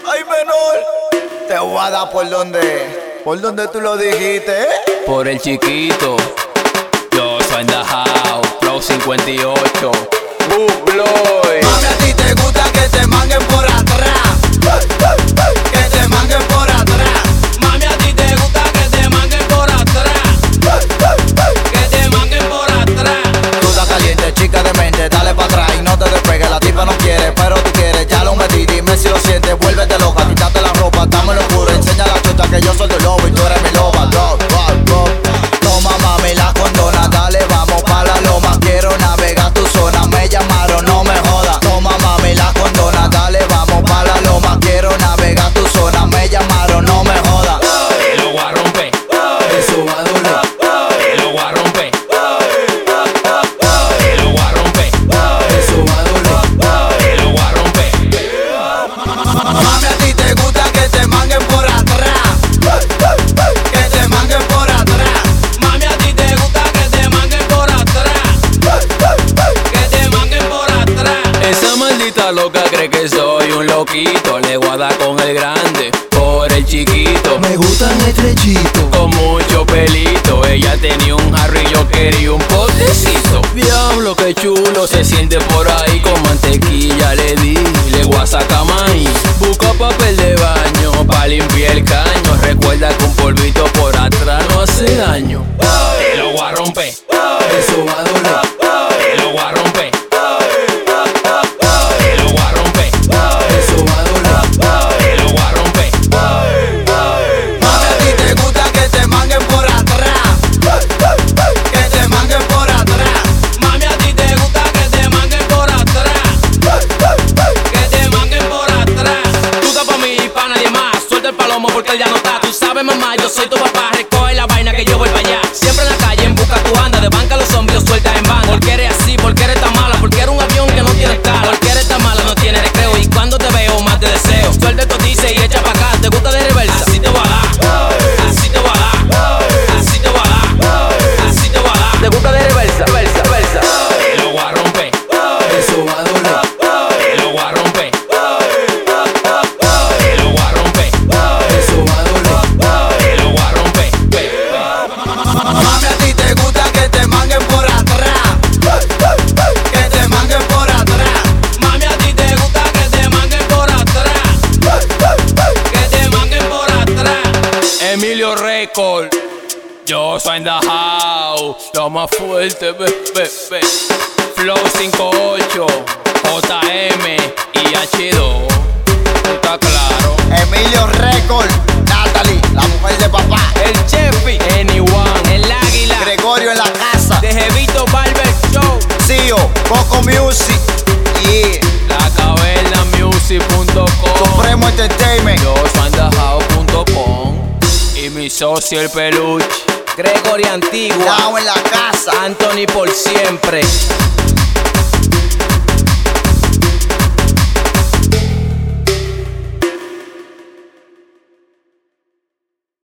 Ay, menor, te voy a dar por donde tú lo dijiste, Por el chiquito, yo soy en the house, Flow 58, Bloy. Mami, a ti te gusta que te manguen por atrás, que te manguen por atrás. Mami, a ti te gusta que te manguen por atrás, que te manguen por atrás. Tú estás caliente, chica de mente, dale pa' atrás y no te despegues. La tipa no quiere, pero tú quieres, ya lo metí. Dime si lo sientes, vuélvete loca, quítate la ropa, estamos en lo oscuro. Enseña la chota que yo soy tu lobo y tú eres mi loba. Drop, drop, drop. Toma, mami, la condona, dale, vamos pa' la loma. Quiero navegar tu zona, me llamaron, no me jodas. Toma, mami, la condona, dale, vamos pa' la loma. Quiero navegar tu zona, me llamaron, no me jodas. Te lo voy a romper, Eso va a doler. te lo voy a romper, te lo voy a romper, Eso va a doler. te lo voy a romper. Mami, a ti te gusta que te manguen por atrás, que te manguen por atrás. Mami, a ti te gusta que te manguen por atrás, que te manguen por atrás. Esa maldita loca cree que soy un loquito. Le voy a dar con el grande por el chiquito. Me gustan estrechitos. Con mucho pelito, ella tenía un jarro y yo quería un potecito. Diablo, qué chulo se siente por ahí. Con mantequilla le di, le voy a sacar maíz. Busca papel de baño pa' limpiar el caño. Recuerda que un polvito por atrás no hace daño. Te lo voy a romper, Eso va a doler. te lo voy a romper, te lo voy a romper, Eso va a doler. te lo voy a romper. Mami, a ti te gusta que te manguen por atrás, que te manguen por atrás. Mami, a ti te gusta que te manguen por atrás, que te manguen por atrás. Tú estás pa' mí y pa' nadie más. Suelta el palomo porque él ya no está. Tú sabes, mamá, yo soy tu papá. Recoge la vaina que yo voy para allá. Siempre en la calle en busca tu anda. De banca los zombies los sueltas en banda. Porque eres así, porque eres tan mala. Porque eres un avión que no tiene escala. Porque eres tan mala, no tiene recreo. Y cuando te veo, más te deseo. Suelta el codice y echa pa' acá. ¿Te gusta de reversa? Así te voy a dar. Así te voy a dar. Así te voy a dar. Así te voy a dar. ¿Te gusta de reversa? Versa, versa. Te lo voy a romper. Eso va a doler. Te lo voy a romper. Te lo voy a romper. Eso va a doler. Te lo voy a romper. Mami, a ti te gusta que te manguen por atrás, que te manguen por atrás. Mami, a ti te gusta que te manguen por atrás, que te manguen por atrás. Emilio Record, yo soy en the house, lo más fuerte, Flow 58, JM y H2, está claro. Emilio Record, Natalie, la mujer de papá. El Chefi, Anyone, el Águila, Gregorio en la casa. de Jevito Barber Show, Tío, Coco Music y lacavernamusic.com, Supremo Entertainment. yo soy en the house.com y mi socio el peluche, Gregory Antigua, Yao en la casa. Anthony por siempre.